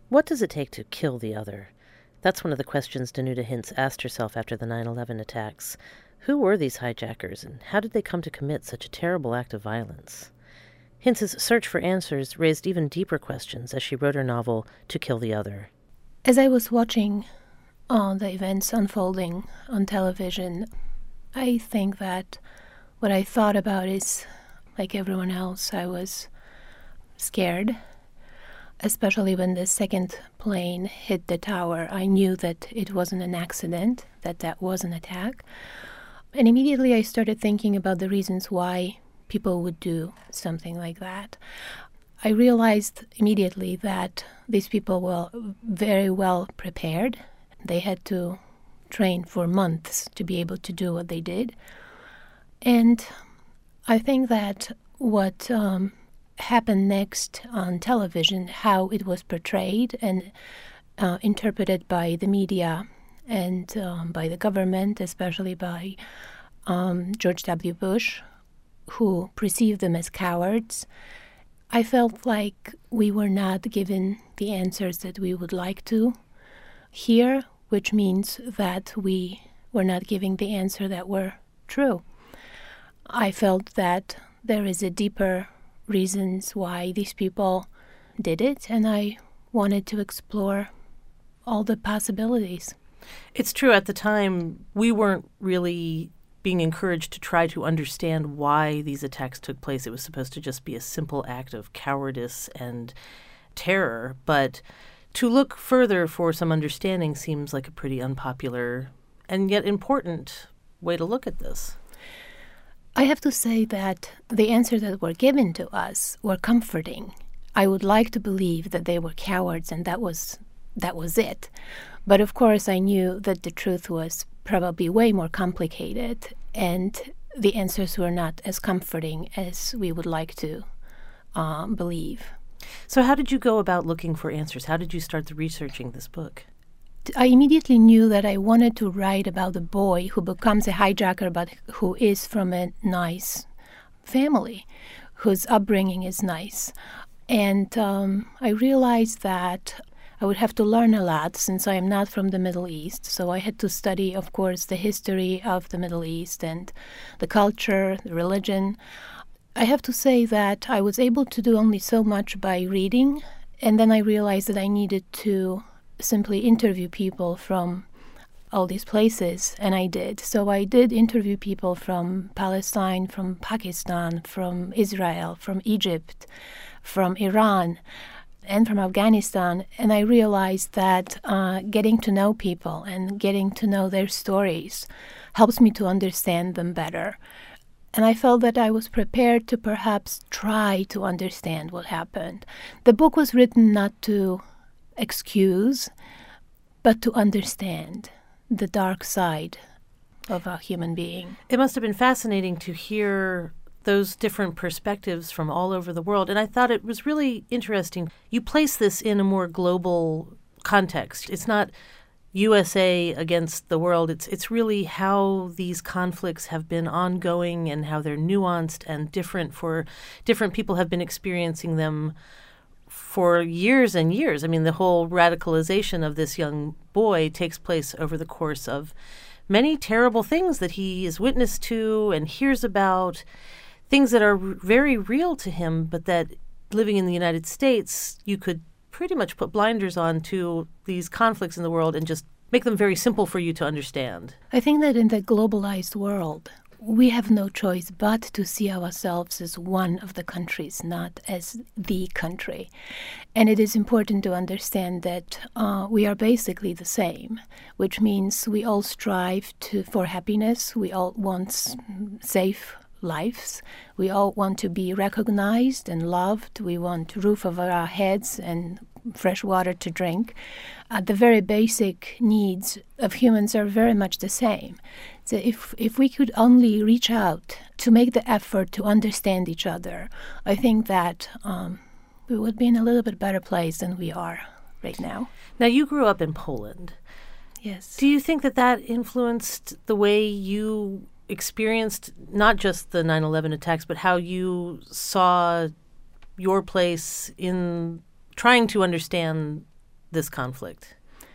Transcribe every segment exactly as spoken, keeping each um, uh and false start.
What does it take to kill the other? That's one of the questions Danuta Hintz asked herself after the nine eleven attacks. Who were these hijackers, and how did they come to commit such a terrible act of violence? Hintz's search for answers raised even deeper questions as she wrote her novel, To Kill the Other. As I was watching uh, the events unfolding on television, I think that what I thought about is, like everyone else, I was scared. Especially when the second plane hit the tower, I knew that it wasn't an accident, that that was an attack. And immediately I started thinking about the reasons why people would do something like that. I realized immediately that these people were very well prepared. They had to train for months to be able to do what they did. And I think that what um, happened next on television, how it was portrayed and uh, interpreted by the media and um, by the government, especially by um, George W. Bush, who perceived them as cowards, I felt like we were not given the answers that we would like to hear, which means that we were not giving the answer that were true. I felt that there is a deeper reasons why these people did it, and I wanted to explore all the possibilities. It's true, at the time, we weren't really being encouraged to try to understand why these attacks took place. It was supposed to just be a simple act of cowardice and terror, but to look further for some understanding seems like a pretty unpopular and yet important way to look at this. I have to say that the answers that were given to us were comforting. I would like to believe that they were cowards and that was that was it. But of course, I knew that the truth was probably way more complicated, and the answers were not as comforting as we would like to uh, believe. So how did you go about looking for answers? How did you start the researching this book? I immediately knew that I wanted to write about the boy who becomes a hijacker, but who is from a nice family, whose upbringing is nice. And um, I realized that I would have to learn a lot since I am not from the Middle East. So I had to study, of course, the history of the Middle East and the culture, the religion. I have to say that I was able to do only so much by reading, and then I realized that I needed to simply interview people from all these places, and I did. So I did interview people from Palestine, from Pakistan, from Israel, from Egypt, from Iran, and from Afghanistan, and I realized that uh, getting to know people and getting to know their stories helps me to understand them better. And I felt that I was prepared to perhaps try to understand what happened. The book was written not to excuse, but to understand the dark side of a human being. It must have been fascinating to hear those different perspectives from all over the world. And I thought it was really interesting. You place this in a more global context. It's not U S A against the world. It's it's really how these conflicts have been ongoing and how they're nuanced and different for different people have been experiencing them for years and years. I mean, the whole radicalization of this young boy takes place over the course of many terrible things that he is witness to and hears about, things that are r- very real to him, but that living in the United States, you could pretty much put blinders on to these conflicts in the world and just make them very simple for you to understand. I think that in the globalized world, we have no choice but to see ourselves as one of the countries, not as the country. And it is important to understand that uh, we are basically the same, which means we all strive to for happiness. We all want s- safe lives. We all want to be recognized and loved. We want a roof over our heads and fresh water to drink. Uh, the very basic needs of humans are very much the same. So if if we could only reach out to make the effort to understand each other, I think that um, we would be in a little bit better place than we are right now. Now, you grew up in Poland. Yes. Do you think that that influenced the way you experienced not just the nine eleven attacks, but how you saw your place in trying to understand this conflict?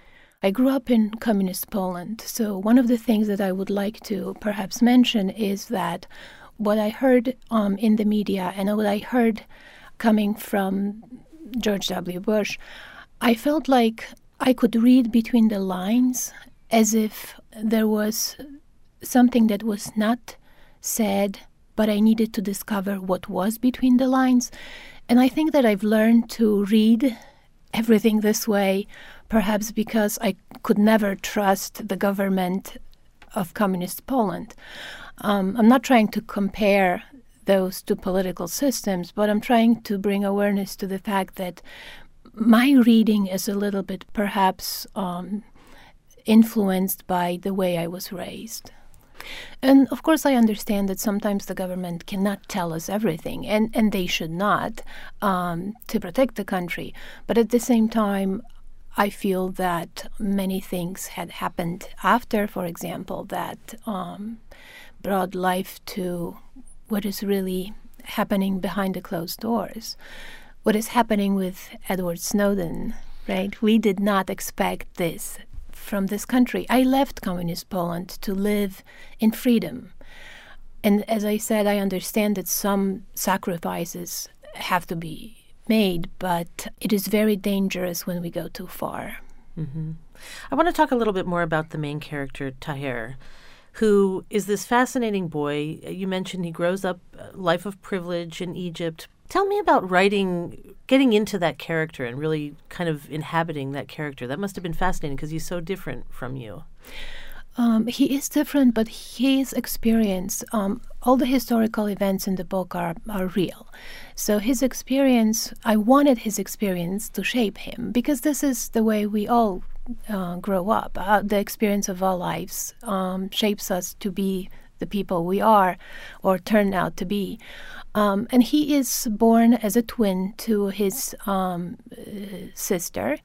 I grew up in communist Poland, so one of the things that I would like to perhaps mention is that what I heard um, in the media and what I heard coming from George W. Bush, I felt like I could read between the lines as if there was something that was not said, but I needed to discover what was between the lines. And I think that I've learned to read everything this way, perhaps because I could never trust the government of communist Poland. Um, I'm not trying to compare those two political systems, but I'm trying to bring awareness to the fact that my reading is a little bit perhaps um, influenced by the way I was raised. And of course, I understand that sometimes the government cannot tell us everything, and, and they should not, um, to protect the country. But at the same time, I feel that many things had happened after, for example, that um, brought life to what is really happening behind the closed doors. What is happening with Edward Snowden, right? We did not expect this from this country. I left communist Poland to live in freedom. And as I said, I understand that some sacrifices have to be made, but it is very dangerous when we go too far. Mm-hmm. I want to talk a little bit more about the main character, Taher, who is this fascinating boy. You mentioned he grows up a life of privilege in Egypt. Tell me about writing, getting into that character and really kind of inhabiting that character. That must have been fascinating because he's so different from you. Um, he is different, but his experience, um, all the historical events in the book are, are real. So his experience, I wanted his experience to shape him, because this is the way we all uh, grow up. Uh, the experience of our lives um, shapes us to be the people we are or turn out to be. Um, and he is born as a twin to his um, uh, sister.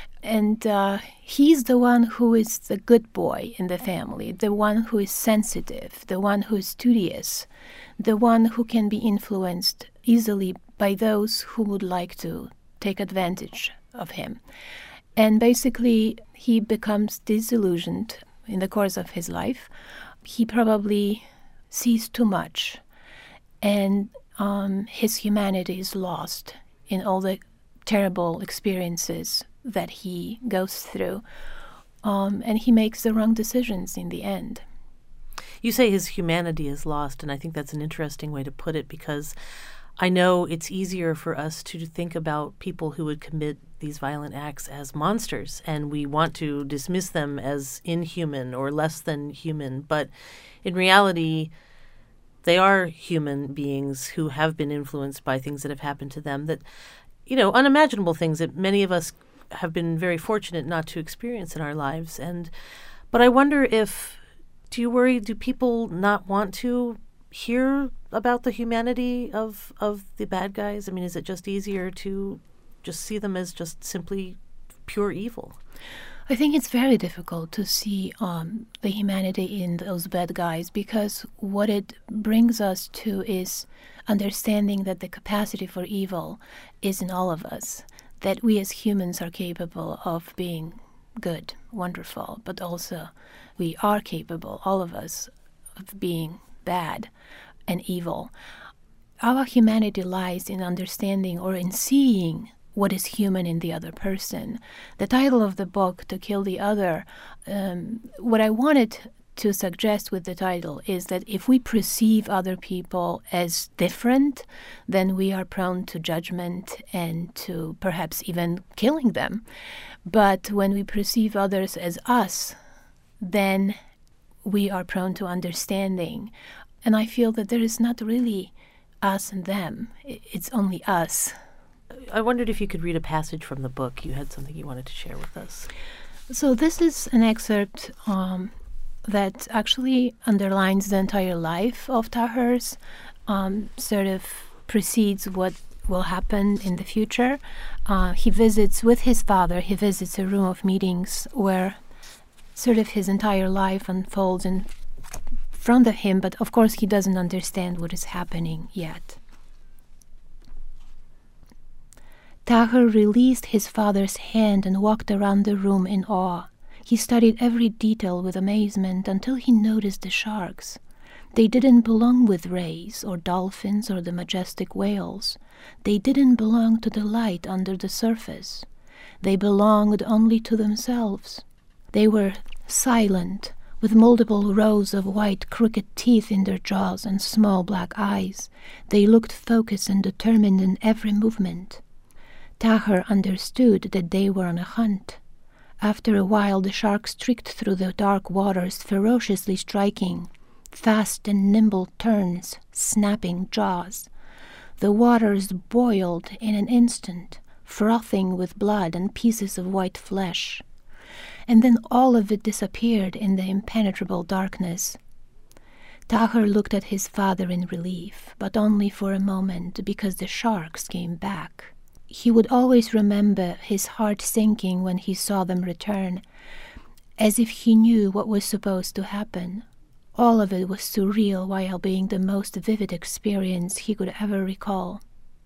And uh, he's the one who is the good boy in the family, the one who is sensitive, the one who is studious, the one who can be influenced easily by those who would like to take advantage of him. And basically, he becomes disillusioned in the course of his life. He probably sees too much, and um, his humanity is lost in all the terrible experiences that he goes through, um, and he makes the wrong decisions in the end. You say his humanity is lost, and I think that's an interesting way to put it, because I know it's easier for us to think about people who would commit these violent acts as monsters, and we want to dismiss them as inhuman or less than human. But in reality, they are human beings who have been influenced by things that have happened to them, that, you know, unimaginable things that many of us have been very fortunate not to experience in our lives. And but I wonder if, do you worry, do people not want to hear about the humanity of of the bad guys? I mean, is it just easier to just see them as just simply pure evil? I think it's very difficult to see um, the humanity in those bad guys, because what it brings us to is understanding that the capacity for evil is in all of us, that we as humans are capable of being good, wonderful, but also we are capable, all of us, of being bad and evil. Our humanity lies in understanding or in seeing what is human in the other person. The title of the book, To Kill the Other, um, what I wanted to suggest with the title is that if we perceive other people as different, then we are prone to judgment and to perhaps even killing them. But when we perceive others as us, then we are prone to understanding. And I feel that there is not really us and them. It's only us. I wondered if you could read a passage from the book. You had something you wanted to share with us. So this is an excerpt um, that actually underlines the entire life of Taher's, um, sort of precedes what will happen in the future. Uh, he visits with his father, he visits a room of meetings where sort of his entire life unfolds in front of him, but of course he doesn't understand what is happening yet. Tahir released his father's hand and walked around the room in awe. He studied every detail with amazement until he noticed the sharks. They didn't belong with rays or dolphins or the majestic whales. They didn't belong to the light under the surface. They belonged only to themselves. They were silent, with multiple rows of white crooked teeth in their jaws and small black eyes. They looked focused and determined in every movement. Tahir understood that they were on a hunt. After a while the sharks streaked through the dark waters, ferociously striking, fast and nimble turns, snapping jaws. The waters boiled in an instant, frothing with blood and pieces of white flesh. And then all of it disappeared in the impenetrable darkness. Tahir looked at his father in relief, but only for a moment, because the sharks came back. He would always remember his heart sinking when he saw them return, as if he knew what was supposed to happen. All of it was surreal while being the most vivid experience he could ever recall.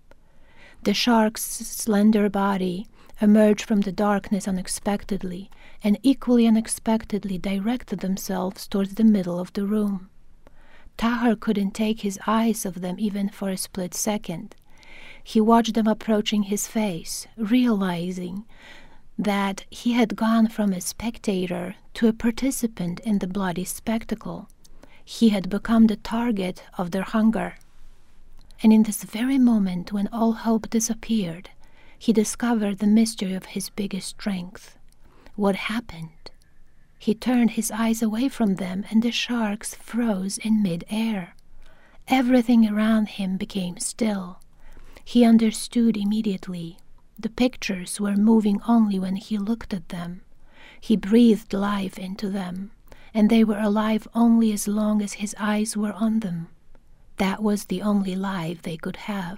The shark's slender body emerged from the darkness unexpectedly, and equally unexpectedly directed themselves towards the middle of the room. Tahir couldn't take his eyes off them even for a split second. He watched them approaching his face, realizing that he had gone from a spectator to a participant in the bloody spectacle. He had become the target of their hunger. And in this very moment when all hope disappeared, he discovered the mystery of his biggest strength. What happened? He turned his eyes away from them, and the sharks froze in mid-air. Everything around him became still. He understood immediately. The pictures were moving only when he looked at them. He breathed life into them, and they were alive only as long as his eyes were on them. That was the only life they could have.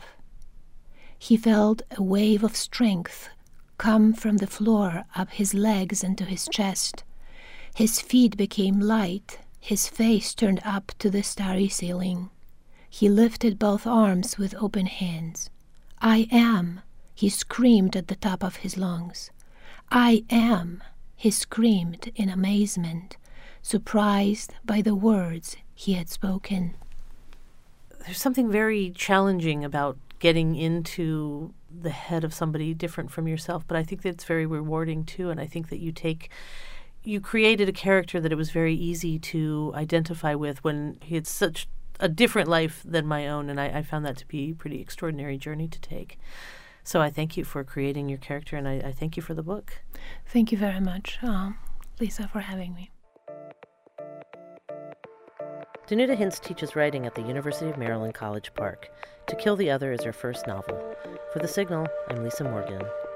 He felt a wave of strength come from the floor up his legs and to his chest. His feet became light, his face turned up to the starry ceiling. He lifted both arms with open hands. "I am," he screamed at the top of his lungs. "I am," he screamed in amazement, surprised by the words he had spoken. There's something very challenging about getting into the head of somebody different from yourself, but I think that's very rewarding too, and I think that you take, you created a character that it was very easy to identify with when he had such a different life than my own, and I, I found that to be a pretty extraordinary journey to take. So I thank you for creating your character, and I, I thank you for the book. Thank you very much, um, Lisa, for having me. Danuta Hintz teaches writing at the University of Maryland College Park. To Kill the Other is her first novel. For The Signal, I'm Lisa Morgan.